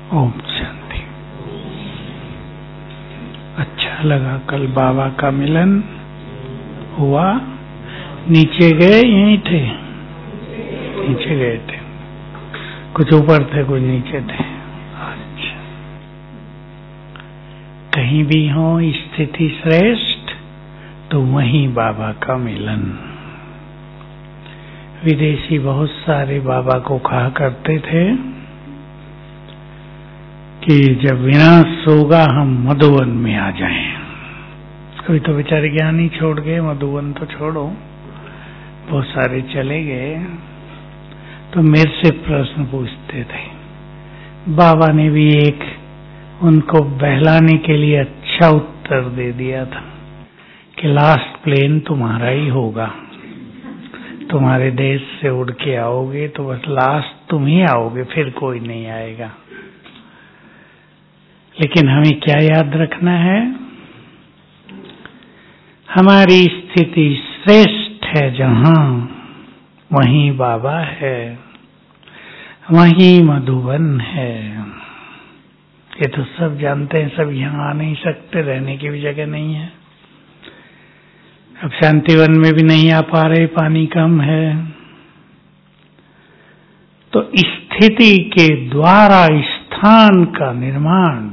ओम शांति। अच्छा लगा, कल बाबा का मिलन हुआ। नीचे गए, यहीं थे? नीचे गए थे, कुछ ऊपर थे कुछ नीचे थे। अच्छा, कहीं भी हो स्थिति श्रेष्ठ तो वहीं बाबा का मिलन। विदेशी बहुत सारे बाबा को कहा करते थे कि जब विनाश होगा हम मधुवन में आ जाएं। अभी तो बेचारे ज्ञानी छोड़ गए, मधुवन तो छोड़ो, बहुत सारे चले गए। तो मेरे से प्रश्न पूछते थे। बाबा ने भी एक उनको बहलाने के लिए अच्छा उत्तर दे दिया था कि लास्ट प्लेन तुम्हारा ही होगा, तुम्हारे देश से उड़ के आओगे तो बस लास्ट तुम ही आओगे, फिर कोई नहीं आएगा। लेकिन हमें क्या याद रखना है? हमारी स्थिति श्रेष्ठ है जहां, वहीं बाबा है, वहीं मधुवन है। ये तो सब जानते हैं, सब यहाँ आ नहीं सकते, रहने की भी जगह नहीं है। अब शांतिवन में भी नहीं आ पा रहे, पानी कम है। तो स्थिति के द्वारा स्थान का निर्माण,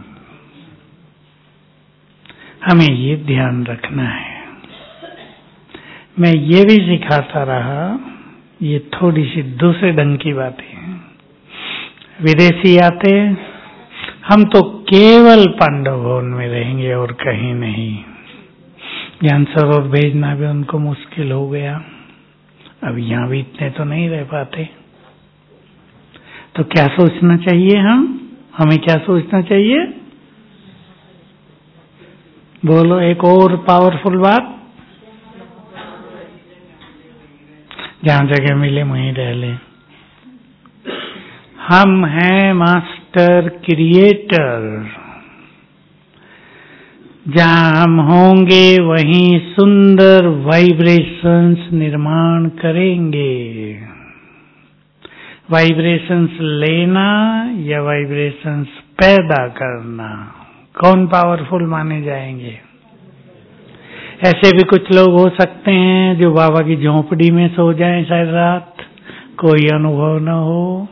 हमें ये ध्यान रखना है। मैं ये भी सिखाता रहा, ये थोड़ी सी दूसरे ढंग की बातें हैं। विदेशी आते, हम तो केवल पांडव भवन में रहेंगे और कहीं नहीं। ज्ञान सरोवर भेजना भी उनको मुश्किल हो गया। अब यहाँ भी इतने तो नहीं रह पाते। तो क्या सोचना चाहिए? हमें क्या सोचना चाहिए? बोलो एक और पावरफुल बात। जहां जगह मिले वहीं रह ले। हम हैं मास्टर क्रिएटर। जहां हम होंगे वहीं सुंदर वाइब्रेशंस निर्माण करेंगे। वाइब्रेशंस लेना या वाइब्रेशंस पैदा करना, कौन पावरफुल माने जाएंगे? ऐसे भी कुछ लोग हो सकते हैं जो बाबा की झोंपड़ी में सो जाएं शायद रात, कोई अनुभव न हो।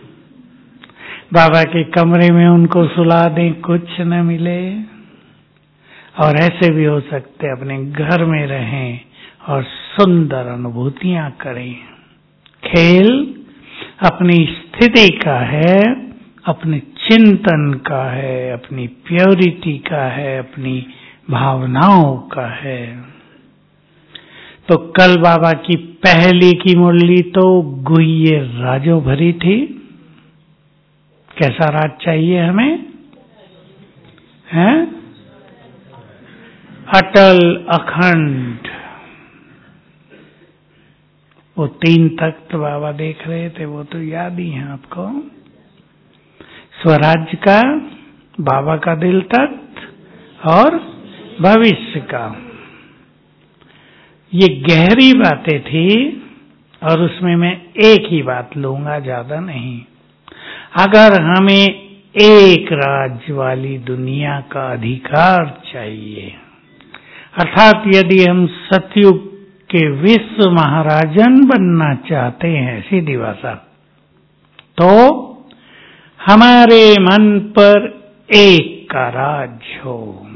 बाबा के कमरे में उनको सुला दें, कुछ न मिले। और ऐसे भी हो सकते अपने घर में रहें और सुंदर अनुभूतियां करें। खेल अपनी स्थिति का है, अपने चिंतन का है, अपनी प्योरिटी का है, अपनी भावनाओं का है। तो कल बाबा की पहली की मुरली तो गुह्य राजों भरी थी। कैसा राज चाहिए हमें? हैं? अटल अखंड। वो 3 तख्त बाबा देख रहे थे, वो तो याद ही है आपको। स्वराज्य का, बाबा का दिल तख्त और भविष्य का। ये गहरी बातें थी और उसमें मैं एक ही बात लूंगा, ज्यादा नहीं। अगर हमें एक राज्य वाली दुनिया का अधिकार चाहिए, अर्थात यदि हम सतयुग के विश्व महाराजन बनना चाहते हैं, सीधी भाषा, तो हमारे मन पर एक का राज हो।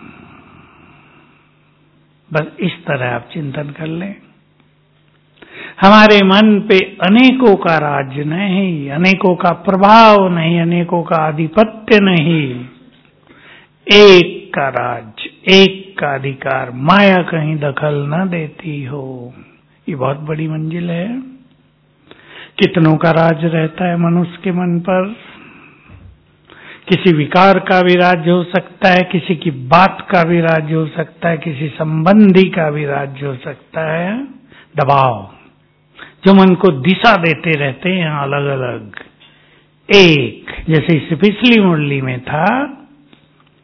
बस इस तरह आप चिंतन कर लें। हमारे मन पे अनेकों का राज्य नहीं, अनेकों का प्रभाव नहीं, अनेकों का आधिपत्य नहीं, एक का राज्य, एक का अधिकार, माया कहीं दखल न देती हो। ये बहुत बड़ी मंजिल है। कितनों का राज रहता है मनुष्य के मन पर। किसी विकार का भी राज्य हो सकता है, किसी की बात का भी राज्य हो सकता है, किसी संबंधी का भी राज्य हो सकता है। दबाव जो मन को दिशा देते रहते हैं अलग अलग। एक, जैसे इस पिछली मुरली में था,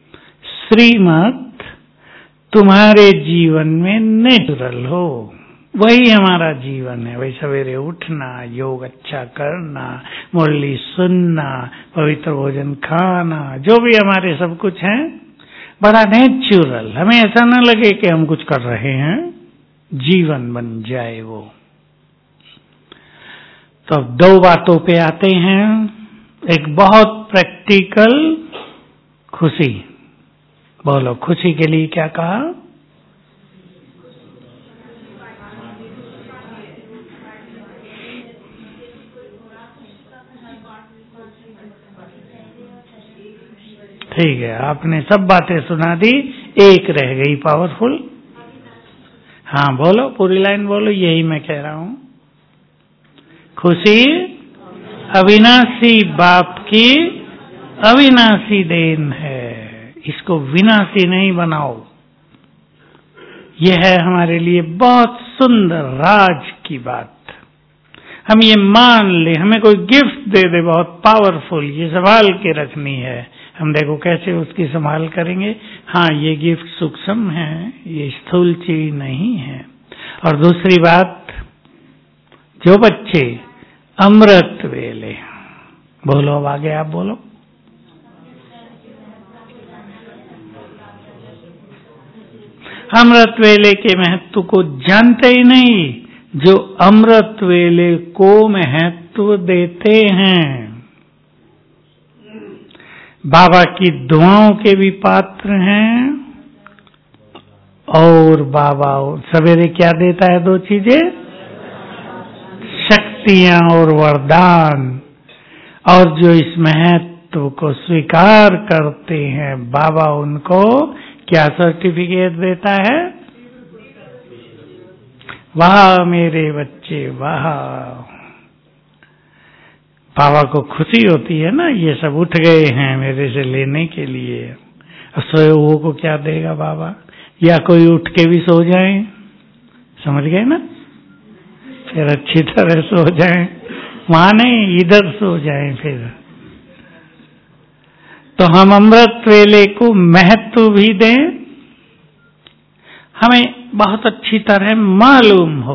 श्रीमत तुम्हारे जीवन में नेचुरल हो, वही हमारा जीवन है। वही सवेरे उठना, योग अच्छा करना, मुरली सुनना, पवित्र भोजन खाना, जो भी हमारे सब कुछ है बड़ा नेचुरल, हमें ऐसा न लगे कि हम कुछ कर रहे हैं, जीवन बन जाए वो। तो अब दो बातों पे आते हैं। एक बहुत प्रैक्टिकल, खुशी। बोलो, खुशी के लिए क्या कहा? ठीक है, आपने सब बातें सुना दी, एक रह गई पावरफुल। हाँ बोलो, पूरी लाइन बोलो, यही मैं कह रहा हूं। खुशी अविनाशी बाप की अविनाशी देन है, इसको विनाशी नहीं बनाओ। यह है हमारे लिए बहुत सुंदर राज की बात। हम ये मान ले, हमें कोई गिफ्ट दे दे बहुत पावरफुल, ये संभाल के रखनी है। हम देखो कैसे उसकी संभाल करेंगे। हाँ, ये गिफ्ट सूक्ष्म है, ये स्थूल चीज नहीं है। और दूसरी बात, जो बच्चे अमृत वेले, बोलो अब आगे आप बोलो। अमृत वेले के महत्व को जानते ही नहीं, जो अमृत वेले को महत्व देते हैं, बाबा की दुआओं के भी पात्र हैं। और बाबा सवेरे क्या देता है? दो चीजें, शक्तियां और वरदान। और जो इस महत्व को स्वीकार करते हैं, बाबा उनको क्या सर्टिफिकेट देता है? वाह मेरे बच्चे वाह। बाबा को खुशी होती है ना, ये सब उठ गए हैं मेरे से लेने के लिए। सोए हुए को क्या देगा बाबा? या कोई उठ के भी सो जाए, समझ गए ना, फिर अच्छी तरह सो जाए, वहां नहीं इधर सो जाए फिर। तो हम अमृत वेले को महत्व भी दें, हमें बहुत अच्छी तरह मालूम हो।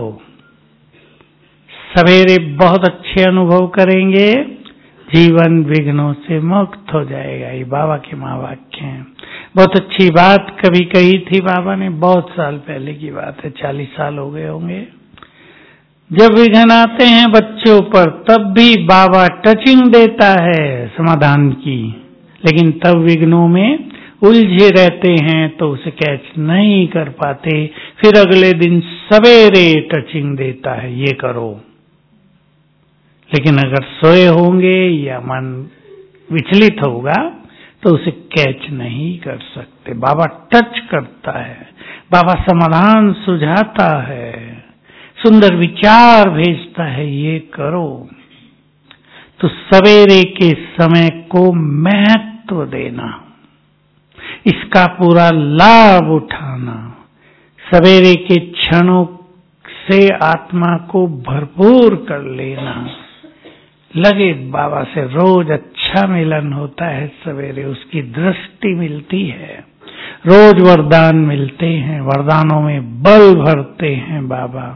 सवेरे बहुत अच्छे अनुभव करेंगे, जीवन विघ्नों से मुक्त हो जाएगा। ये बाबा के महावाक्य हैं। बहुत अच्छी बात कभी कही थी बाबा ने, बहुत साल पहले की बात है, 40 साल हो गए होंगे। जब विघ्न आते हैं बच्चों पर, तब भी बाबा टचिंग देता है समाधान की, लेकिन तब विघ्नों में उलझे रहते हैं तो उसे कैच नहीं कर पाते। फिर अगले दिन सवेरे टचिंग देता है, ये करो। लेकिन अगर सोए होंगे या मन विचलित होगा तो उसे कैच नहीं कर सकते। बाबा टच करता है, बाबा समाधान सुझाता है, सुंदर विचार भेजता है, ये करो। तो सवेरे के समय को महत्व देना, इसका पूरा लाभ उठाना, सवेरे के क्षणों से आत्मा को भरपूर कर लेना। लगे बाबा से रोज अच्छा मिलन होता है, सवेरे उसकी दृष्टि मिलती है, रोज वरदान मिलते हैं, वरदानों में बल भरते हैं बाबा।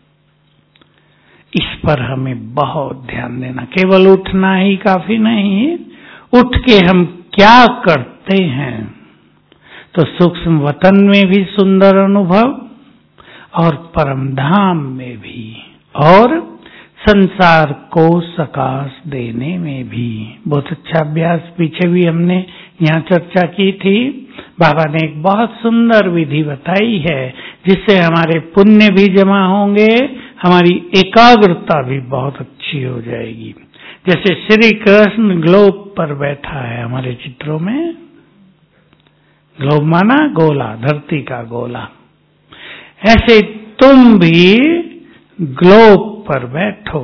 इस पर हमें बहुत ध्यान देना। केवल उठना ही काफी नहीं, उठ के हम क्या करते हैं। तो सूक्ष्म वतन में भी सुंदर अनुभव, और परमधाम में भी, और संसार को सकाश देने में भी। बहुत अच्छा अभ्यास पीछे भी हमने यहाँ चर्चा की थी। बाबा ने एक बहुत सुंदर विधि बताई है, जिससे हमारे पुण्य भी जमा होंगे, हमारी एकाग्रता भी बहुत अच्छी हो जाएगी। जैसे श्री कृष्ण ग्लोब पर बैठा है हमारे चित्रों में, ग्लोब माना गोला, धरती का गोला, ऐसे तुम भी ग्लोब पर बैठो।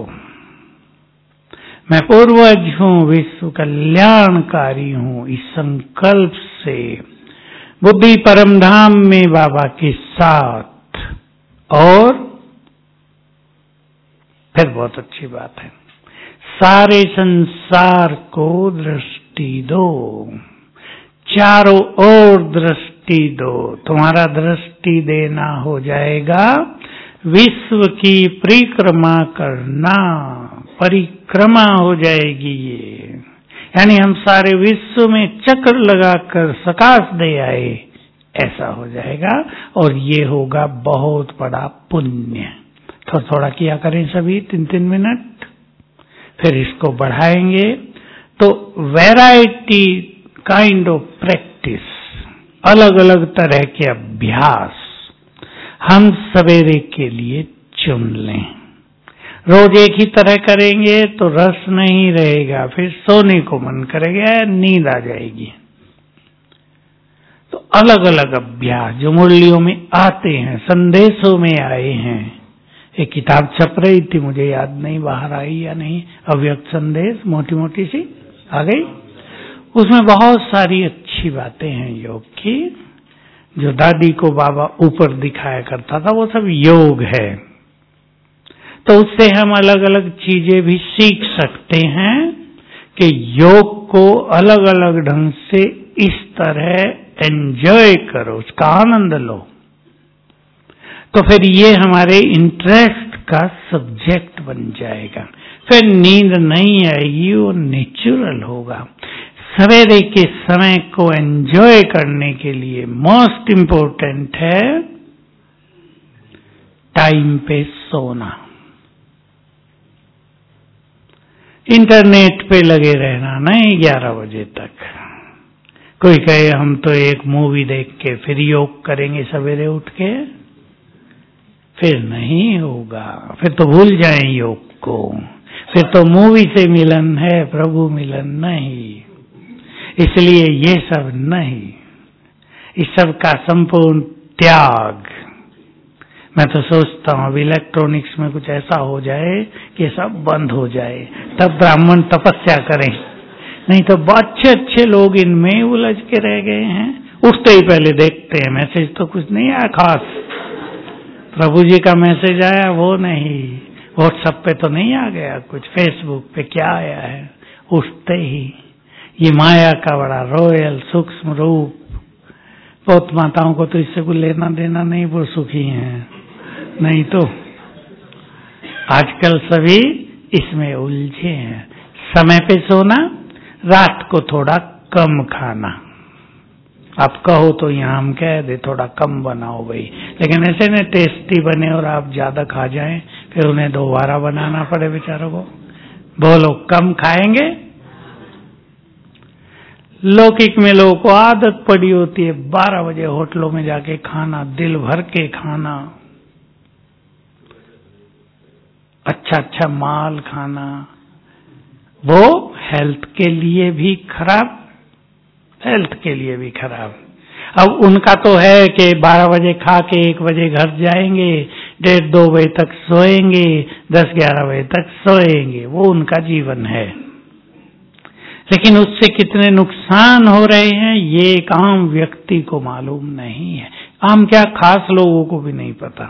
मैं पूर्वज हूं, विश्व कल्याणकारी हूं, इस संकल्प से बुद्धि परमधाम में बाबा के साथ। और फिर बहुत अच्छी बात है, सारे संसार को दृष्टि दो, चारों ओर दृष्टि दो। तुम्हारा दृष्टि देना हो जाएगा विश्व की परिक्रमा करना, परिक्रमा हो जाएगी ये, यानी हम सारे विश्व में चक्र लगाकर सकाश दे आए, ऐसा हो जाएगा। और ये होगा बहुत बड़ा पुण्य। थोड़ा थोड़ा किया करें सभी 3-3 मिनट, फिर इसको बढ़ाएंगे। तो वैरायटी काइंड ऑफ प्रैक्टिस, अलग अलग तरह के अभ्यास हम सवेरे के लिए चुन लें। रोज एक ही तरह करेंगे तो रस नहीं रहेगा, फिर सोने को मन करेगा, नींद आ जाएगी। तो अलग अलग अभ्यास जो मुरलियों में आते हैं, संदेशों में आए हैं। एक किताब छप रही थी, मुझे याद नहीं बाहर आई या नहीं, अव्यक्त संदेश, मोटी मोटी सी आ गई। उसमें बहुत सारी अच्छी बातें हैं योग की। जो दादी को बाबा ऊपर दिखाया करता था वो सब योग है। तो उससे हम अलग अलग चीजें भी सीख सकते हैं कि योग को अलग अलग ढंग से इस तरह एंजॉय करो, उसका आनंद लो। तो फिर ये हमारे इंटरेस्ट का सब्जेक्ट बन जाएगा। फिर नींद नहीं आएगी, वो नेचुरल होगा। सवेरे के समय को एंजॉय करने के लिए मोस्ट इंपोर्टेंट है टाइम पे सोना, इंटरनेट पे लगे रहना नहीं 11 बजे तक। कोई कहे हम तो एक मूवी देख के फिर योग करेंगे सवेरे उठ के, फिर नहीं होगा। फिर तो भूल जाएं योग को, फिर तो मूवी से मिलन है, प्रभु मिलन नहीं। इसलिए ये सब नहीं, इस सब का संपूर्ण त्याग। मैं तो सोचता हूं अब इलेक्ट्रॉनिक्स में कुछ ऐसा हो जाए कि सब बंद हो जाए, तब ब्राह्मण तपस्या करें। नहीं तो अच्छे अच्छे लोग इनमें उलझ के रह गए हैं। उठते ही पहले देखते हैं मैसेज तो कुछ नहीं आया खास, प्रभु जी का मैसेज आया वो नहीं, व्हाट्सएप पे तो नहीं आ गया कुछ, फेसबुक पे क्या आया है। उठते ही ये माया का बड़ा रॉयल सूक्ष्म रूप। बहुत माताओं को तो इससे कोई लेना देना नहीं, वो सुखी हैं। नहीं तो आजकल सभी इसमें उलझे हैं। समय पे सोना, रात को थोड़ा कम खाना। आप कहो तो यहाँ हम कह दे थोड़ा कम बनाओ भाई, लेकिन ऐसे न टेस्टी बने और आप ज्यादा खा जाएं, फिर उन्हें दोबारा बनाना पड़े बेचारों को। बोलो कम खाएंगे? लौकिक में लोगों को आदत पड़ी होती है 12 बजे होटलों में जाके खाना, दिल भर के खाना, अच्छा अच्छा माल खाना। वो हेल्थ के लिए भी खराब, हेल्थ के लिए भी खराब। अब उनका तो है कि 12 बजे खा के 1 बजे घर जाएंगे, 1:30-2 बजे तक सोएंगे, 10-11 बजे तक सोएंगे, वो उनका जीवन है। लेकिन उससे कितने नुकसान हो रहे हैं ये एक आम व्यक्ति को मालूम नहीं है, आम क्या खास लोगों को भी नहीं पता।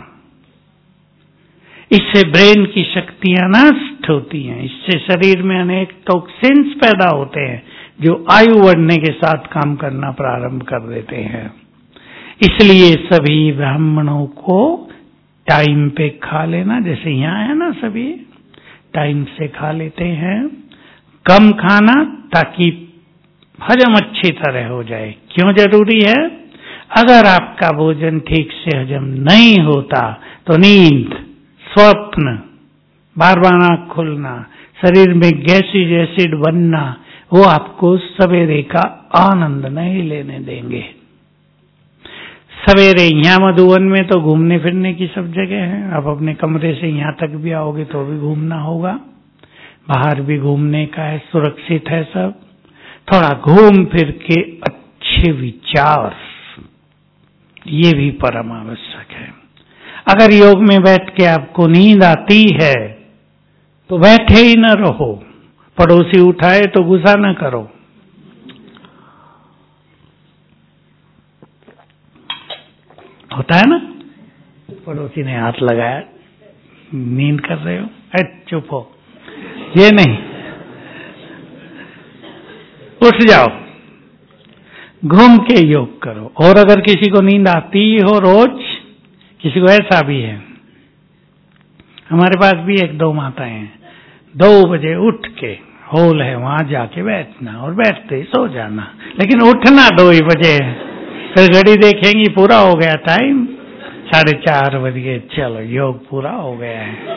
इससे ब्रेन की शक्तियां नष्ट होती हैं, इससे शरीर में अनेक टॉक्सिन्स पैदा होते हैं जो आयु बढ़ने के साथ काम करना प्रारंभ कर देते हैं। इसलिए सभी ब्राह्मणों को टाइम पे खा लेना, जैसे यहाँ है ना सभी टाइम से खा लेते हैं। कम खाना ताकि हजम अच्छी तरह हो जाए। क्यों जरूरी है? अगर आपका भोजन ठीक से हजम नहीं होता तो नींद, स्वप्न, बार बार आंख खुलना, शरीर में गैसीज एसिड बनना, वो आपको सवेरे का आनंद नहीं लेने देंगे। सवेरे यहाँ मधुवन में तो घूमने फिरने की सब जगह है। आप अपने कमरे से यहाँ तक भी आओगे तो भी घूमना होगा, बाहर भी घूमने का है, सुरक्षित है सब। थोड़ा घूम फिर के अच्छे विचार, ये भी परम आवश्यक है। अगर योग में बैठ के आपको नींद आती है तो बैठे ही न रहो, पड़ोसी उठाए तो गुस्सा न करो। होता है ना, पड़ोसी ने हाथ लगाया, नींद कर रहे हो, चुप हो, ये नहीं, उठ जाओ, घूम के योग करो। और अगर किसी को नींद आती हो रोज, किसी को ऐसा भी है हमारे पास भी एक दो माताएं हैं, 2 बजे उठ के हॉल है वहां जाके बैठना और बैठते ही सो जाना, लेकिन उठना 2 ही बजे, फिर घड़ी देखेंगी पूरा हो गया टाइम, 4:30 बज गए, चलो योग पूरा हो गया है।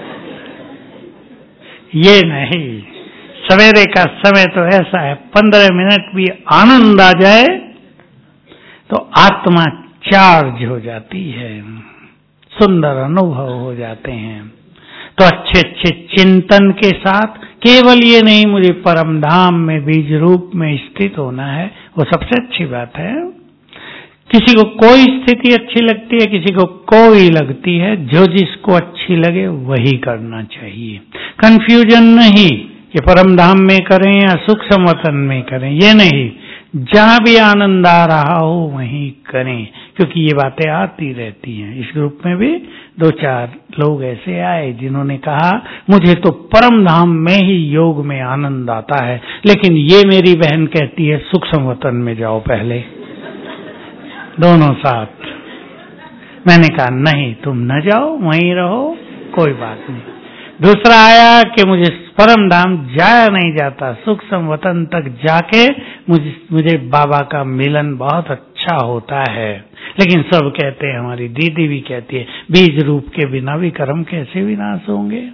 ये नहीं, सवेरे का समय तो ऐसा है, 15 मिनट भी आनंद आ जाए तो आत्मा चार्ज हो जाती है, सुंदर अनुभव हो जाते हैं। तो अच्छे अच्छे चिंतन के साथ, केवल ये नहीं मुझे परम धाम में बीज रूप में स्थित होना है, वो सबसे अच्छी बात है। किसी को कोई स्थिति अच्छी लगती है, किसी को कोई लगती है, जो जिसको अच्छी लगे वही करना चाहिए। कंफ्यूजन नहीं, ये परम धाम में करें या सूक्ष्म वतन में करें, ये नहीं, जहां भी आनंद आ रहा हो वहीं करें, क्योंकि ये बातें आती रहती हैं। इस ग्रुप में भी 2-4 लोग ऐसे आए जिन्होंने कहा मुझे तो परम धाम में ही योग में आनंद आता है, लेकिन ये मेरी बहन कहती है सूक्ष्म वतन में जाओ पहले, दोनों साथ। मैंने कहा नहीं, तुम न जाओ, वहीं रहो, कोई बात नहीं। दूसरा आया कि मुझे परम धाम जाया नहीं जाता, सूक्ष्म वतन तक जाके मुझे बाबा का मिलन बहुत अच्छा होता है, लेकिन सब कहते हैं, हमारी दीदी भी कहती है, बीज रूप के बिना भी कर्म कैसे विनाश होंगे।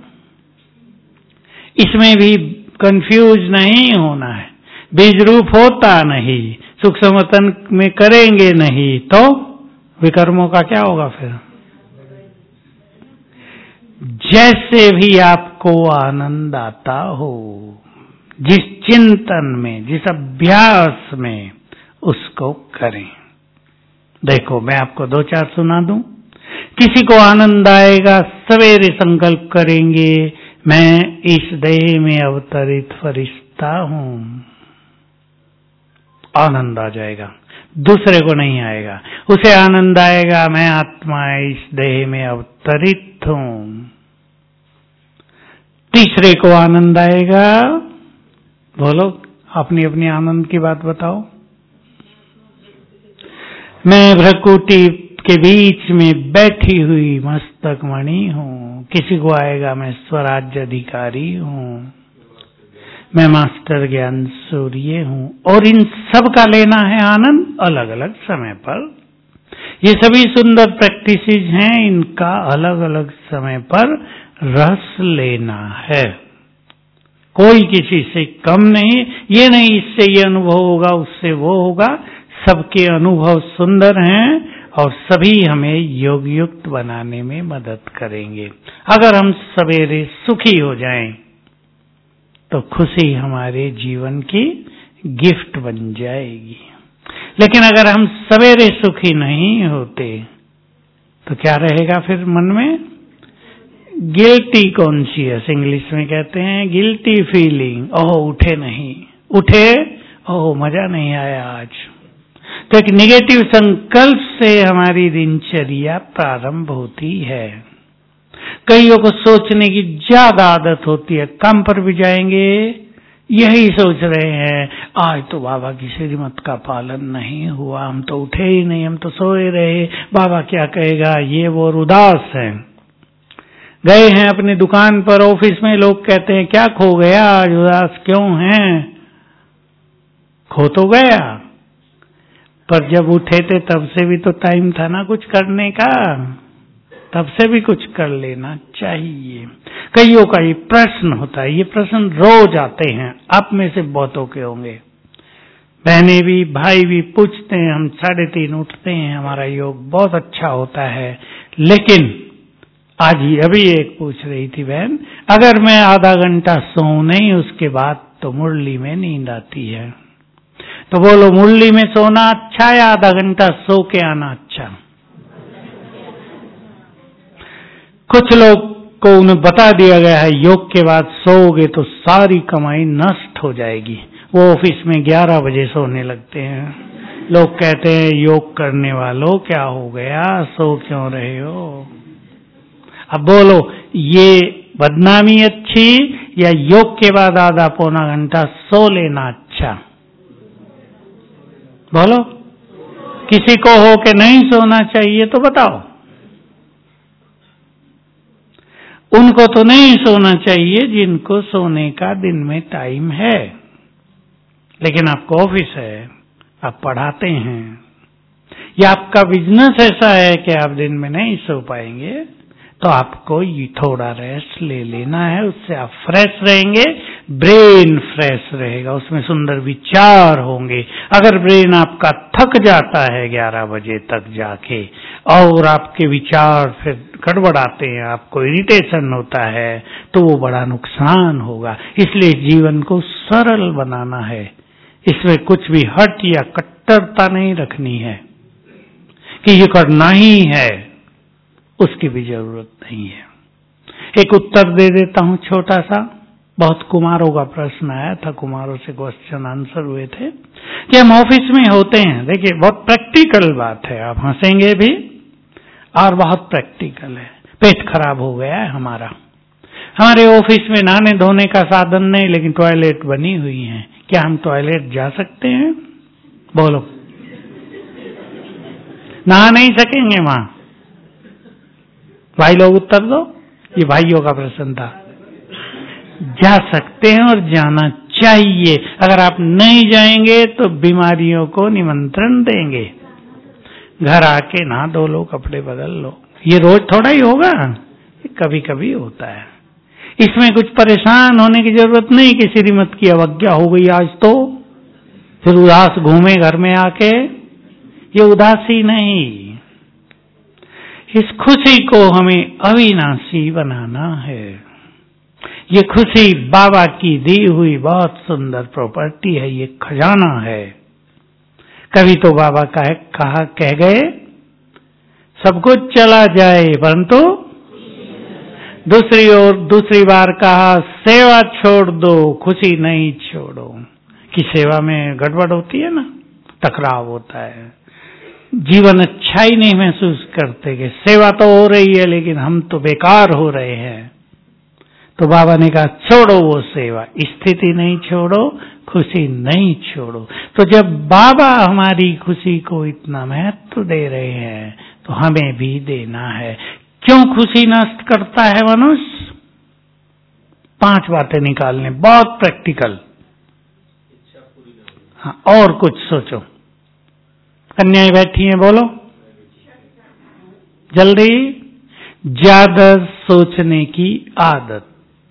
इसमें भी कंफ्यूज नहीं होना है, बीज रूप होता नहीं, सूक्ष्म वतन में करेंगे नहीं तो विकर्मों का क्या होगा फिर। जैसे भी आपको आनंद आता हो, जिस चिंतन में, जिस अभ्यास में, उसको करें। देखो मैं आपको 2-4 सुना दूं। किसी को आनंद आएगा, सवेरे संकल्प करेंगे मैं इस देह में अवतरित फरिश्ता हूं, आनंद आ जाएगा। दूसरे को नहीं आएगा, उसे आनंद आएगा मैं आत्मा इस देह में अवतरित हूं। तीसरे को आनंद आएगा, बोलो अपनी अपनी आनंद की बात बताओ। मैं भ्रकुटी के बीच में बैठी हुई मस्तक मणि हूं। किसी को आएगा मैं स्वराज्य अधिकारी हूं, मैं मास्टर ज्ञान सूर्य हूं। और इन सब का लेना है आनंद अलग अलग समय पर। ये सभी सुंदर प्रैक्टिसेस हैं, इनका अलग अलग समय पर रस लेना है, कोई किसी से कम नहीं। ये नहीं इससे ये अनुभव होगा उससे वो होगा, सबके अनुभव सुंदर हैं और सभी हमें योग युक्त बनाने में मदद करेंगे। अगर हम सवेरे सुखी हो जाएं तो खुशी हमारे जीवन की गिफ्ट बन जाएगी, लेकिन अगर हम सवेरे सुखी नहीं होते तो क्या रहेगा फिर मन में? गिल्टी कॉन्शियस, इंग्लिश में कहते हैं गिल्टी फीलिंग। ओह उठे नहीं, उठे, ओह मजा नहीं आया आज। तो एक निगेटिव संकल्प से हमारी दिनचर्या प्रारंभ होती है। कईयों को सोचने की ज्यादा आदत होती है, काम पर भी जाएंगे यही सोच रहे हैं आज तो बाबा की श्रीमत का पालन नहीं हुआ, हम तो उठे ही नहीं, हम तो सोए रहे, बाबा क्या कहेगा, ये वो उदास है। गए हैं अपनी दुकान पर, ऑफिस में, लोग कहते हैं क्या खो गया आज, उदास क्यों हैं? खो तो गया, पर जब उठे थे तब से भी तो टाइम था ना कुछ करने का, तब से भी कुछ कर लेना चाहिए। कईयों का ये प्रश्न होता है, ये प्रश्न रोज आते हैं, आप में से बहुतों के होंगे, बहनें भी भाई भी पूछते हैं। हम 3:30 उठते हैं, हमारा योग बहुत अच्छा होता है, लेकिन आज ही अभी एक पूछ रही थी बहन, अगर मैं आधा घंटा सोऊं नहीं उसके बाद तो मुरली में नींद आती है। तो बोलो मुरली में सोना अच्छा या आधा घंटा सो के आना अच्छा? कुछ लोग को उन्हें बता दिया गया है योग के बाद सोओगे तो सारी कमाई नष्ट हो जाएगी, वो ऑफिस में 11 बजे सोने लगते हैं। लोग कहते हैं योग करने वालों क्या हो गया, सो क्यों रहे हो? अब बोलो ये बदनामी अच्छी या योग के बाद आधा पौना घंटा सो लेना अच्छा? बोलो, किसी को हो कि नहीं सोना चाहिए तो बताओ। उनको तो नहीं सोना चाहिए जिनको सोने का दिन में टाइम है। लेकिन आपका ऑफिस है, आप पढ़ाते हैं, या आपका बिजनेस ऐसा है कि आप दिन में नहीं सो पाएंगे, तो आपको ये थोड़ा रेस्ट ले लेना है। उससे आप फ्रेश रहेंगे, ब्रेन फ्रेश रहेगा, उसमें सुंदर विचार होंगे। अगर ब्रेन आपका थक जाता है 11 बजे तक जाके और आपके विचार फिर गड़बड़ाते हैं, आपको इरिटेशन होता है, तो वो बड़ा नुकसान होगा। इसलिए जीवन को सरल बनाना है, इसमें कुछ भी हट या कट्टरता नहीं रखनी है कि ये करना ही है, उसकी भी जरूरत नहीं है। एक उत्तर दे देता हूं छोटा सा। बहुत कुमारों का प्रश्न आया था, कुमारों से क्वेश्चन आंसर हुए थे कि हम ऑफिस में होते हैं। देखिए बहुत प्रैक्टिकल बात है, आप हंसेंगे भी और बहुत प्रैक्टिकल है। पेट खराब हो गया है हमारे ऑफिस में नहाने धोने का साधन नहीं, लेकिन टॉयलेट बनी हुई है। क्या हम टॉयलेट जा सकते हैं? बोलो। नहा नहीं सकेंगे वहां? भाई लोग उत्तर दो, ये भाइयों का प्रश्न था। जा सकते हैं और जाना चाहिए। अगर आप नहीं जाएंगे तो बीमारियों को निमंत्रण देंगे। घर आके नहा धो लो, कपड़े बदल लो। ये रोज थोड़ा ही होगा, कभी कभी होता है। इसमें कुछ परेशान होने की जरूरत नहीं कि श्रीमत की अवज्ञा हो गई आज तो फिर उदास घूमे घर में आके। ये उदासी नहीं, इस खुशी को हमें अविनाशी बनाना है। ये खुशी बाबा की दी हुई बहुत सुंदर प्रॉपर्टी है, ये खजाना है। कभी तो बाबा कह गए सब कुछ चला जाए परंतु दूसरी बार कहा सेवा छोड़ दो, खुशी नहीं छोड़ो। कि सेवा में गड़बड़ होती है ना, टकराव होता है, जीवन अच्छा ही नहीं महसूस करते कि सेवा तो हो रही है लेकिन हम तो बेकार हो रहे हैं। तो बाबा ने कहा छोड़ो वो सेवा, स्थिति नहीं छोड़ो, खुशी नहीं छोड़ो। तो जब बाबा हमारी खुशी को इतना महत्व दे रहे हैं तो हमें भी देना है। क्यों खुशी नष्ट करता है मनुष्य? 5 बातें निकालने, बहुत प्रैक्टिकल। हाँ, और कुछ सोचो। कन्याएं बैठी हैं, बोलो जल्दी। ज्यादा सोचने की आदत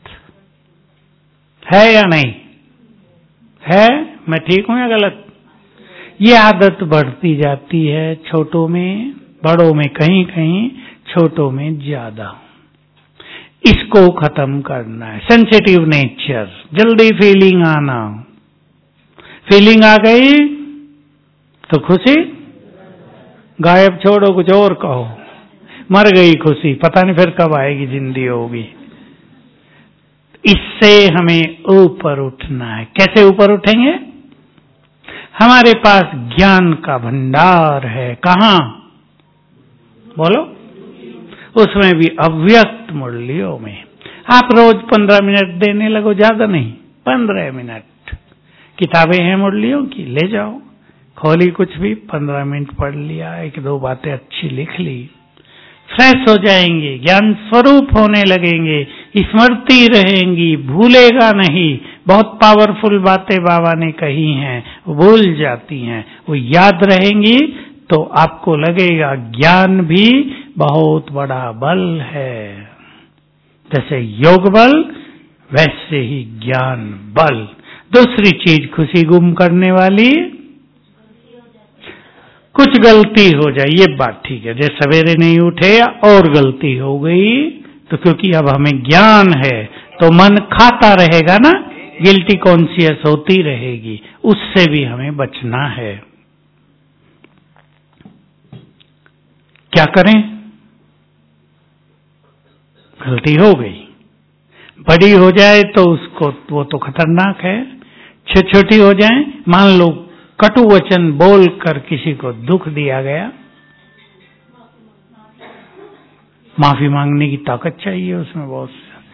है या नहीं है? मैं ठीक हूं या गलत? ये आदत बढ़ती जाती है, छोटों में, बड़ों में कहीं कहीं, छोटों में ज्यादा। इसको खत्म करना है। सेंसिटिव नेचर, जल्दी फीलिंग आना। फीलिंग आ गई तो खुशी गायब, छोड़ो कुछ और कहो। मर गई खुशी, पता नहीं फिर कब आएगी, जिंदी होगी। इससे हमें ऊपर उठना है। कैसे ऊपर उठेंगे? हमारे पास ज्ञान का भंडार है। कहां? बोलो। उसमें भी अव्यक्त मुरलियों में। आप रोज 15 मिनट देने लगो, ज्यादा नहीं, 15 मिनट। किताबें हैं मुरलियों की, ले जाओ, खोली कुछ भी, 15 मिनट पढ़ लिया, 1-2 बातें अच्छी लिख ली, फ्रेश हो जाएंगे, ज्ञान स्वरूप होने लगेंगे, स्मृति रहेंगी, भूलेगा नहीं। बहुत पावरफुल बातें बाबा ने कही हैं, भूल जाती हैं, वो याद रहेंगी तो आपको लगेगा ज्ञान भी बहुत बड़ा बल है। जैसे योग बल वैसे ही ज्ञान बल। दूसरी चीज खुशी गुम करने वाली, कुछ गलती हो जाए, ये बात ठीक है, जैसे सवेरे नहीं उठे और गलती हो गई तो क्योंकि अब हमें ज्ञान है तो मन खाता रहेगा ना, गिल्टी कॉन्शियस होती रहेगी, उससे भी हमें बचना है। क्या करें? गलती हो गई, बड़ी हो जाए तो उसको, वो तो खतरनाक है। छोटी हो जाए, मान लो कटु वचन बोलकर किसी को दुख दिया गया, माफी मांगने की ताकत चाहिए उसमें बहुत।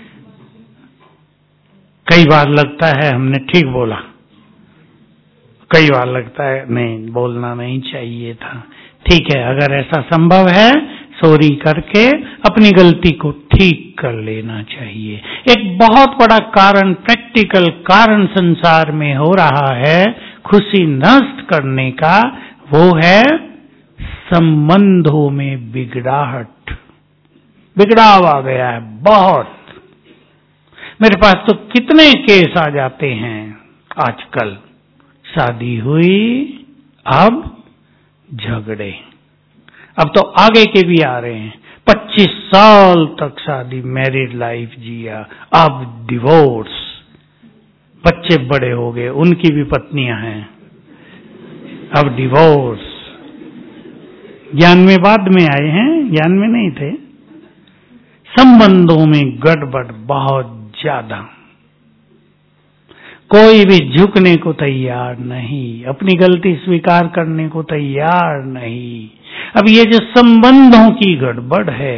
कई बार लगता है हमने ठीक बोला, कई बार लगता है नहीं, बोलना नहीं चाहिए था। ठीक है, अगर ऐसा संभव है सॉरी करके अपनी गलती को ठीक कर लेना चाहिए। एक बहुत बड़ा कारण, प्रैक्टिकल कारण संसार में हो रहा है खुशी नष्ट करने का, वो है संबंधों में बिगड़ाहट। बिगड़ाव आ गया है बहुत। मेरे पास तो कितने केस आ जाते हैं आजकल, शादी हुई अब झगड़े, अब तो आगे के भी आ रहे हैं। 25 साल तक शादी मैरिड लाइफ जिया, अब डिवोर्स, बच्चे बड़े हो गए, उनकी भी पत्नियां हैं, अब डिवोर्स। ज्ञान में बाद में आए हैं, ज्ञान में नहीं थे। संबंधों में गड़बड़ बहुत ज्यादा, कोई भी झुकने को तैयार नहीं, अपनी गलती स्वीकार करने को तैयार नहीं। अब ये जो संबंधों की गड़बड़ है,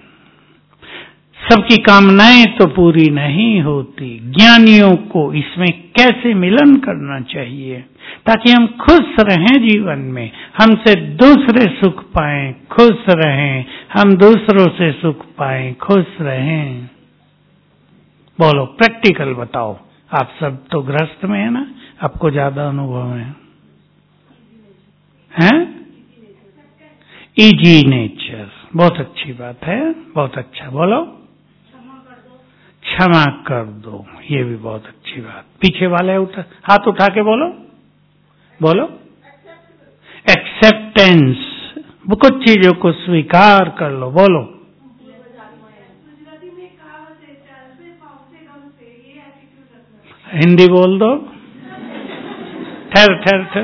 सबकी कामनाएं तो पूरी नहीं होती। ज्ञानियों को इसमें कैसे मिलन करना चाहिए ताकि हम खुश रहें जीवन में, हमसे दूसरे सुख पाएं, खुश रहें, हम दूसरों से सुख पाएं, खुश रहें। बोलो, प्रैक्टिकल बताओ। आप सब तो गृहस्थ में है ना, आपको ज्यादा अनुभव है, हैं? इजी नेचर, बहुत अच्छी बात है, बहुत अच्छा। बोलो, क्षमा कर दो, ये भी बहुत अच्छी बात। पीछे वाले हाथ उठा के बोलो, बोलो। एक्सेप्टेंस, कुछ चीजों को स्वीकार कर लो, बोलो। हिंदी बोल दो। ठहर ठहर ठहर,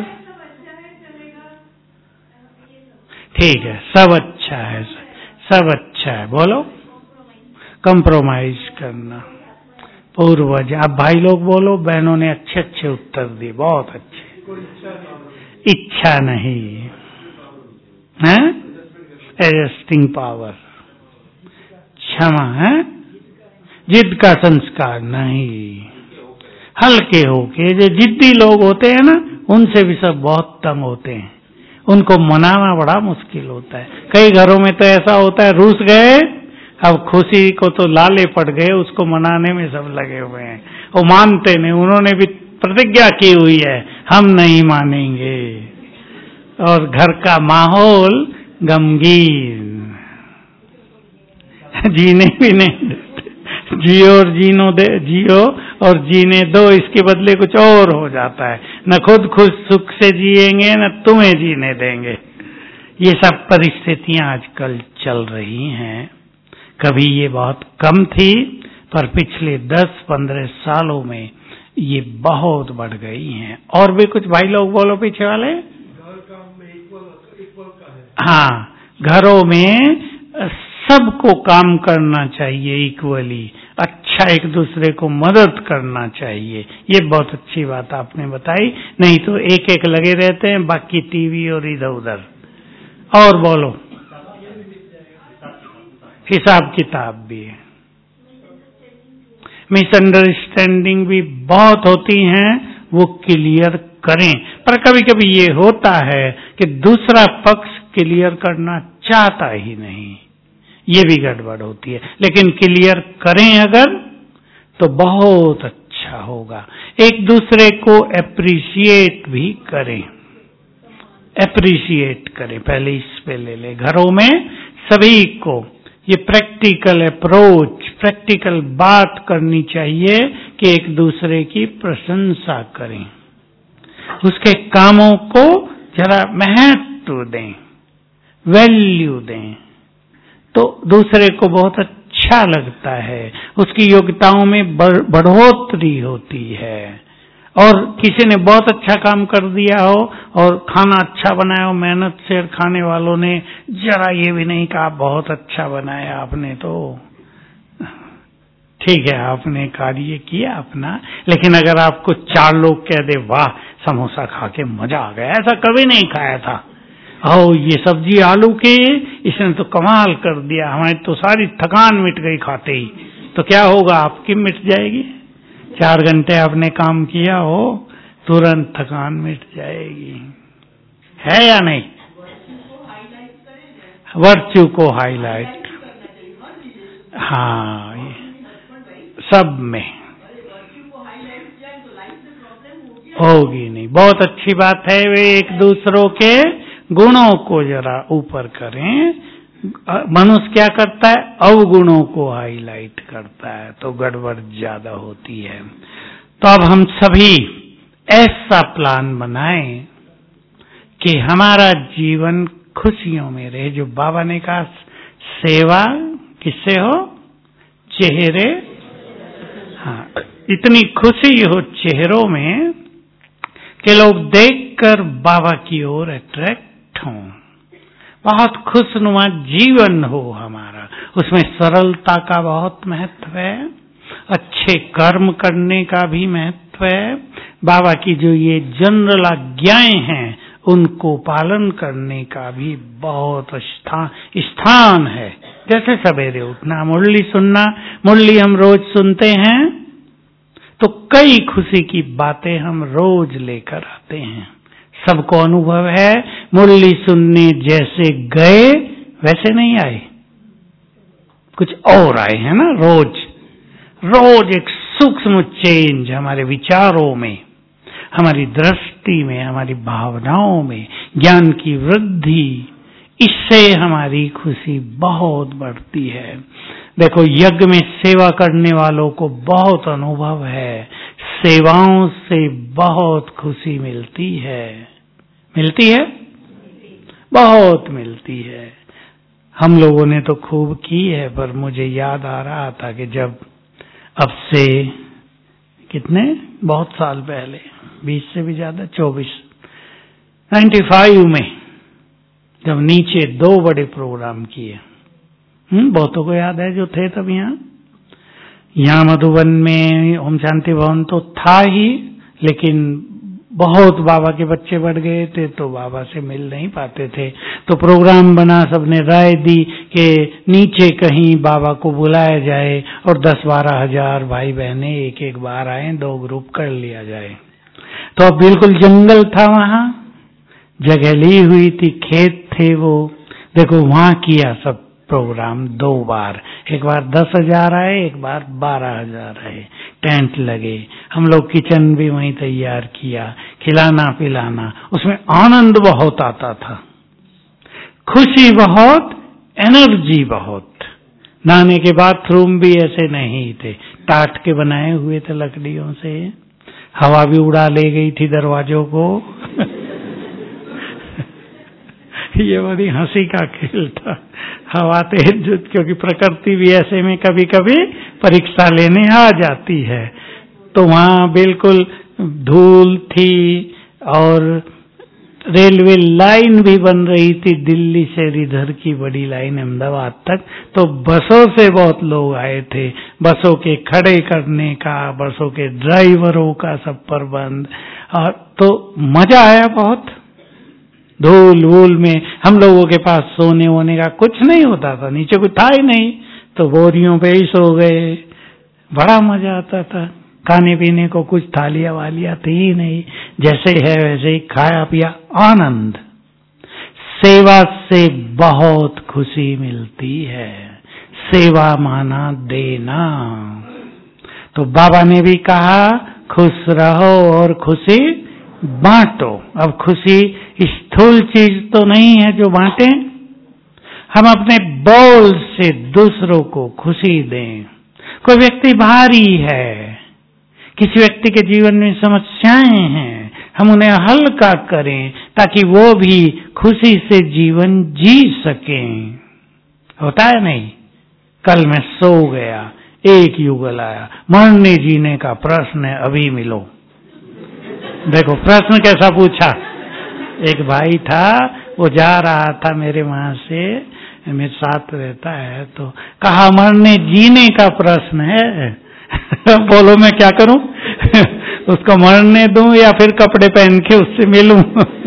ठीक है, सब अच्छा है, सब अच्छा है। बोलो, कंप्रोमाइज करना। पूर्वज, आप भाई लोग बोलो, बहनों ने अच्छे अच्छे उत्तर दिए, बहुत अच्छे। इच्छा नहीं है, एडजस्टिंग पावर, क्षमा है, जिद का संस्कार नहीं। हल्के होके, जो जिद्दी लोग होते हैं ना, उनसे भी सब बहुत तंग होते हैं, उनको मनाना बड़ा मुश्किल होता है। कई घरों में तो ऐसा होता है, रूस गए, अब खुशी को तो लाले पड़ गए, उसको मनाने में सब लगे हुए हैं, वो मानते नहीं। उन्होंने भी प्रतिज्ञा की हुई है, हम नहीं मानेंगे, और घर का माहौल गमगीन, जीने भी नहीं देते। जियो और जीनो दे, जियो और जीने दो, इसके बदले कुछ और हो जाता है। न खुद खुश सुख से जिएंगे, न तुम्हें जीने देंगे। ये सब परिस्थितियां आजकल चल रही हैं। कभी ये बहुत कम थी, पर पिछले 10-15 सालों में ये बहुत बढ़ गई हैं। और भी कुछ भाई लोग बोलो, पीछे वाले। हाँ, घरों में सबको काम करना चाहिए इक्वली, अच्छा एक दूसरे को मदद करना चाहिए। ये बहुत अच्छी बात आपने बताई, नहीं तो एक एक लगे रहते हैं, बाकी टीवी और इधर उधर। और बोलो, हिसाब किताब भी है, मिसअंडरस्टैंडिंग भी बहुत होती हैं, वो क्लियर करें। पर कभी कभी ये होता है कि दूसरा पक्ष क्लियर करना चाहता ही नहीं, ये भी गड़बड़ होती है। लेकिन क्लियर करें अगर, तो बहुत अच्छा होगा। एक दूसरे को एप्रिशिएट भी करें, एप्रिशिएट करें, पहले इस पे ले ले। घरों में सभी को ये प्रैक्टिकल अप्रोच, प्रैक्टिकल बात करनी चाहिए कि एक दूसरे की प्रशंसा करें, उसके कामों को जरा महत्व दें, वैल्यू दें, तो दूसरे को बहुत अच्छा लगता है, उसकी योग्यताओं में बढ़ोतरी होती है। और किसी ने बहुत अच्छा काम कर दिया हो और खाना अच्छा बनाया हो मेहनत से, और खाने वालों ने जरा ये भी नहीं कहा बहुत अच्छा बनाया आपने, तो ठीक है, आपने कार्य किया अपना। लेकिन अगर आपको 4 लोग कह दे, वाह समोसा खा के मजा आ गया, ऐसा कभी नहीं खाया था, ओ ये सब्जी आलू की, इसने तो कमाल कर दिया, हमारी तो सारी थकान मिट गई खाते ही, तो क्या होगा, आपकी मिट जाएगी। 4 घंटे आपने काम किया हो, तुरंत थकान मिट जाएगी, है या नहीं? वर्च्यू को हाईलाइट, हाँ, सब में होगी नहीं। बहुत अच्छी बात है, वे एक दूसरों के गुणों को जरा ऊपर करें। मनुष्य क्या करता है, अवगुणों को हाईलाइट करता है, तो गड़बड़ ज्यादा होती है। तो अब हम सभी ऐसा प्लान बनाएं कि हमारा जीवन खुशियों में रहे। जो बाबा ने कहा सेवा किससे हो, चेहरे, हाँ, इतनी खुशी हो चेहरों में कि लोग देखकर बाबा की ओर अट्रैक्ट हों। बहुत खुशनुमा जीवन हो हमारा, उसमें सरलता का बहुत महत्व है, अच्छे कर्म करने का भी महत्व है। बाबा की जो ये जनरल आज्ञाएं हैं उनको पालन करने का भी बहुत स्थान है। जैसे सवेरे उठना, मुरली सुनना, मुरली हम रोज सुनते हैं तो कई खुशी की बातें हम रोज लेकर आते हैं। सबको अनुभव है, मुरली सुनने जैसे गए वैसे नहीं आए, कुछ और आए हैं ना। रोज रोज एक सूक्ष्म चेंज हमारे विचारों में, हमारी दृष्टि में, हमारी भावनाओं में, ज्ञान की वृद्धि, इससे हमारी खुशी बहुत बढ़ती है। देखो, यज्ञ में सेवा करने वालों को बहुत अनुभव है, सेवाओं से बहुत खुशी मिलती है। मिलती है, बहुत मिलती है। हम लोगों ने तो खूब की है, पर मुझे याद आ रहा था कि जब अब से कितने बहुत साल पहले, 20 से भी ज्यादा, 95 में जब नीचे 2 बड़े प्रोग्राम किए, बहुतों को याद है जो थे तब यहाँ मधुबन में ओम शांति भवन तो था ही, लेकिन बहुत बाबा के बच्चे बढ़ गए थे तो बाबा से मिल नहीं पाते थे। तो प्रोग्राम बना, सबने राय दी कि नीचे कहीं बाबा को बुलाया जाए और 10-12 हजार भाई बहनें एक एक बार आए, 2 ग्रुप कर लिया जाए। तो अब बिल्कुल जंगल था, वहां जगह ली हुई थी, खेत थे वो। देखो, वहां किया सब प्रोग्राम 2 बार, एक बार 10,000 आए, एक बार 12,000 आए। टेंट लगे, हम लोग किचन भी वहीं तैयार किया, खिलाना पिलाना, उसमें आनंद बहुत आता था, खुशी बहुत, एनर्जी बहुत। नहाने के बाथरूम भी ऐसे नहीं थे, टाट के बनाए हुए थे लकड़ियों से, हवा भी उड़ा ले गई थी दरवाजों को। ये बड़ी हंसी का खेल था। हवा तेज, क्योंकि प्रकृति भी ऐसे में कभी कभी परीक्षा लेने आ जाती है। तो वहां बिल्कुल धूल थी और रेलवे लाइन भी बन रही थी, दिल्ली से इधर की बड़ी लाइन अहमदाबाद तक। तो बसों से बहुत लोग आए थे, बसों के खड़े करने का, बसों के ड्राइवरों का सब प्रबंध, और तो मजा आया बहुत। धूल वूल में हम लोगों के पास सोने वोने का कुछ नहीं होता था, नीचे कुछ था ही नहीं, तो बोरियों पे ही सो गए। बड़ा मजा आता था। खाने पीने को कुछ थालियां वालियां थी ही नहीं, जैसे है वैसे ही खाया पिया, आनंद। सेवा से बहुत खुशी मिलती है, सेवा माना देना। तो बाबा ने भी कहा खुश रहो और खुशी बांटो। अब खुशी स्थूल चीज तो नहीं है जो बांटे, हम अपने बोल से दूसरों को खुशी दें। कोई व्यक्ति भारी है, किसी व्यक्ति के जीवन में समस्याएं हैं, हम उन्हें हल्का करें ताकि वो भी खुशी से जीवन जी सकें। होता है नहीं? कल मैं सो गया, एक युगल आया, मरने जीने का प्रश्न है, अभी मिलो। देखो प्रश्न कैसा पूछा। एक भाई था, वो जा रहा था मेरे वहां से, मेरे साथ रहता है, तो कहा मरने जीने का प्रश्न है। बोलो मैं क्या करूं? उसको मरने दूं या फिर कपड़े पहन के उससे मिलूं?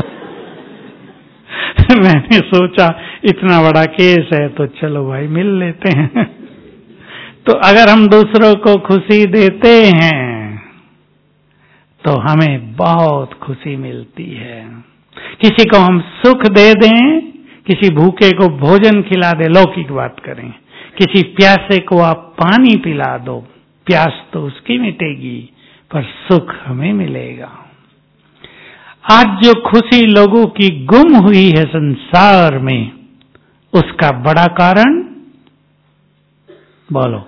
मैंने सोचा इतना बड़ा केस है तो चलो भाई मिल लेते हैं। तो अगर हम दूसरों को खुशी देते हैं तो हमें बहुत खुशी मिलती है। किसी को हम सुख दे दें, किसी भूखे को भोजन खिला दे, लौकिक बात करें, किसी प्यासे को आप पानी पिला दो, प्यास तो उसकी मिटेगी पर सुख हमें मिलेगा। आज जो खुशी लोगों की गुम हुई है संसार में, उसका बड़ा कारण बोलो।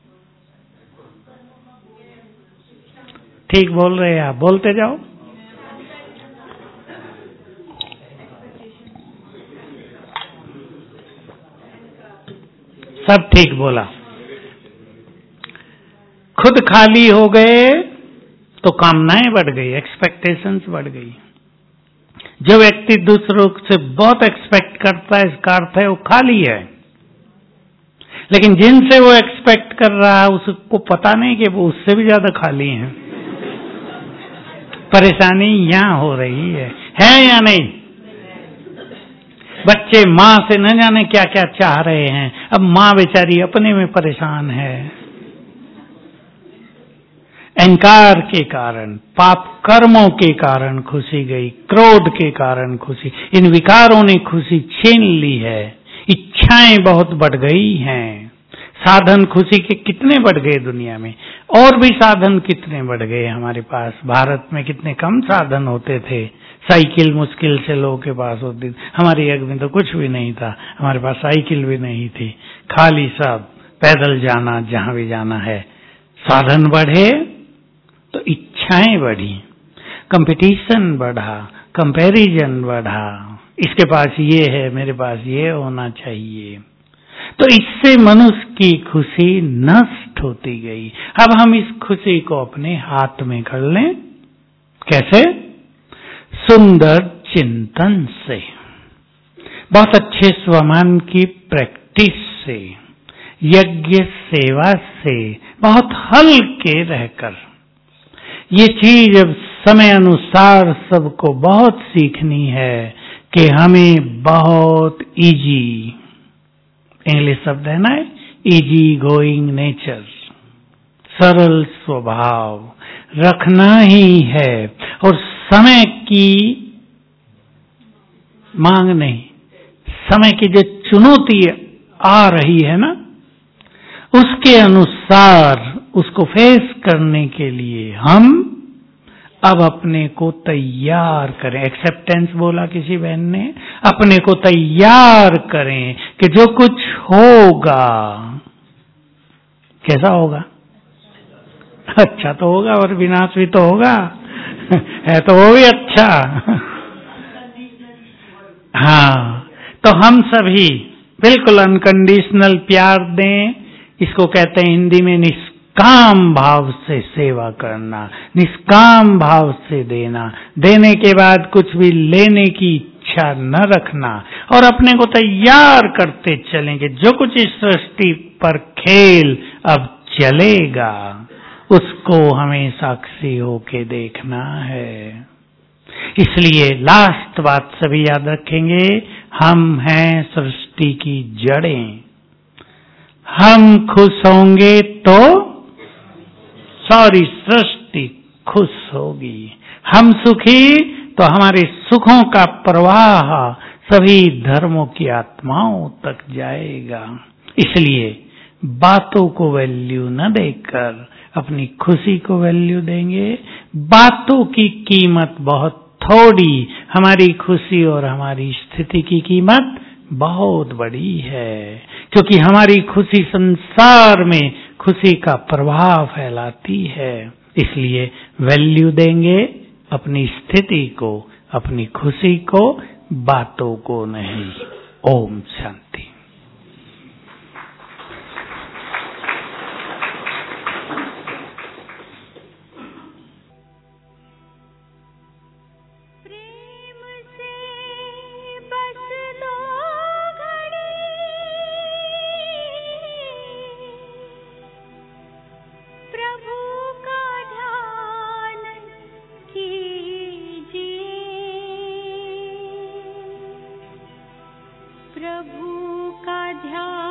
ठीक बोल रहे हैं आप, बोलते जाओ। सब ठीक बोला। खुद खाली हो गए तो कामनाएं बढ़ गई, एक्सपेक्टेशंस बढ़ गई। जो व्यक्ति दूसरों से बहुत एक्सपेक्ट करता है, इसका अर्थ है वो खाली है। लेकिन जिनसे वो एक्सपेक्ट कर रहा है उसको पता नहीं कि वो उससे भी ज्यादा खाली हैं। परेशानी यहां हो रही है या नहीं? बच्चे माँ से न जाने क्या क्या चाह रहे हैं, अब माँ बेचारी अपने में परेशान है। अहंकार के कारण, पाप कर्मों के कारण खुशी गई, क्रोध के कारण खुशी, इन विकारों ने खुशी छीन ली है। इच्छाएं बहुत बढ़ गई हैं। साधन खुशी के कितने बढ़ गए दुनिया में, और भी साधन कितने बढ़ गए हमारे पास। भारत में कितने कम साधन होते थे, साइकिल मुश्किल से लोगों के पास होती थी। हमारी युग में तो कुछ भी नहीं था, हमारे पास साइकिल भी नहीं थी, खाली सब पैदल जाना, जहां भी जाना है। साधन बढ़े तो इच्छाएं बढ़ी, कंपटीशन बढ़ा, कंपैरिजन बढ़ा, इसके पास ये है, मेरे पास ये होना चाहिए। तो इससे मनुष्य की खुशी नष्ट होती गई। अब हम इस खुशी को अपने हाथ में कर लें। कैसे? सुंदर चिंतन से, बहुत अच्छे स्वमान की प्रैक्टिस से, यज्ञ सेवा से, बहुत हल्के रहकर। ये चीज अब समय अनुसार सबको बहुत सीखनी है कि हमें बहुत इजी, इंग्लिश शब्द है ना, इजी गोइंग नेचर, सरल स्वभाव रखना ही है। और समय की मांग नहीं, समय की जो चुनौती आ रही है ना, उसके अनुसार उसको फेस करने के लिए हम अब अपने को तैयार करें। एक्सेप्टेंस बोला किसी बहन ने, अपने को तैयार करें कि जो कुछ होगा कैसा होगा? अच्छा तो होगा, और विनाश भी तो होगा है तो वो भी अच्छा। हाँ, तो हम सभी बिल्कुल अनकंडीशनल प्यार दें। इसको कहते हैं हिंदी में निष्काम भाव से सेवा करना, निष्काम भाव से देना, देने के बाद कुछ भी लेने की इच्छा न रखना, और अपने को तैयार करते चलेंगे। जो कुछ इस सृष्टि पर खेल अब चलेगा उसको हमें साक्षी होके देखना है। इसलिए लास्ट बात सभी याद रखेंगे, हम हैं सृष्टि की जड़ें। हम खुश होंगे तो सारी सृष्टि खुश होगी। हम सुखी तो हमारे सुखों का प्रवाह सभी धर्मों की आत्माओं तक जाएगा। इसलिए बातों को वैल्यू न देकर अपनी खुशी को वैल्यू देंगे। बातों की कीमत बहुत थोड़ी, हमारी खुशी और हमारी स्थिति की कीमत बहुत बड़ी है, क्योंकि हमारी खुशी संसार में खुशी का प्रभाव फैलाती है। इसलिए वैल्यू देंगे अपनी स्थिति को, अपनी खुशी को, बातों को नहीं। ओम शांति। प्रभु का ध्यान